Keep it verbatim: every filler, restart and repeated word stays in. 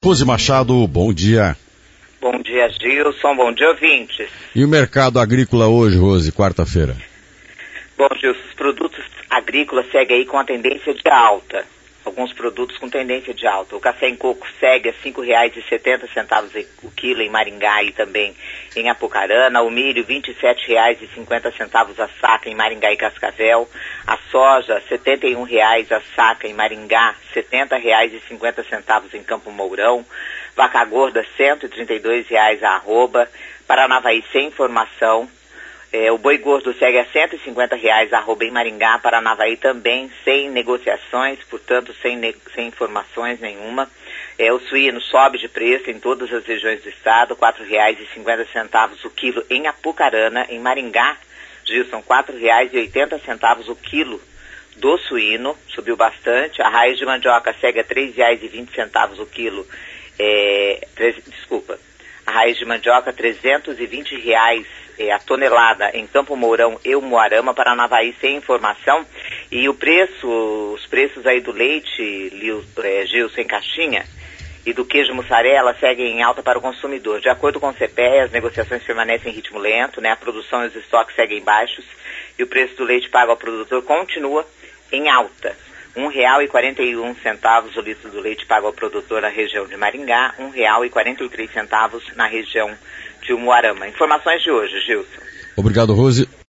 Rose Machado, bom dia. Bom dia, Gilson, bom dia, ouvintes. E o mercado agrícola hoje, Rose, quarta-feira? Bom, Gilson, os produtos agrícolas seguem aí com a tendência de alta. Alguns produtos com tendência de alta. O café em coco segue a cinco reais e setenta centavos o quilo em Maringá e também em Apucarana. O milho, vinte e sete reais e cinquenta centavos a saca em Maringá e Cascavel. A soja, setenta e um reais a saca em Maringá, setenta reais e cinquenta centavos em Campo Mourão. Vaca gorda, cento e trinta e dois reais a arroba. Paranavaí, sem informação. É, o boi gordo segue a cento e cinquenta reais a arroba em Maringá, Paranavaí também, sem negociações, portanto, sem, ne- sem informações nenhuma. É, o suíno sobe de preço em todas as regiões do estado, quatro reais e cinquenta centavos o quilo em Apucarana. Em Maringá, Gilson, quatro reais e oitenta centavos o quilo do suíno, subiu bastante. A raiz de mandioca segue a três reais e vinte centavos o quilo, é, três, desculpa, a raiz de mandioca trezentos e vinte reais é, a tonelada em Campo Mourão e Umuarama, Paranavaí sem informação. E o preço, os preços aí do leite, Lil, é, Gilson, em caixinha, e do queijo mussarela seguem em alta para o consumidor. De acordo com o C P E, as negociações permanecem em ritmo lento, né? A produção e os estoques seguem baixos e o preço do leite pago ao produtor continua em alta. um real e quarenta e um centavos o litro do leite pago ao produtor na região de Maringá, um real e quarenta e três centavos na região de Umuarama. Informações de hoje, Gilson. Obrigado, Rose.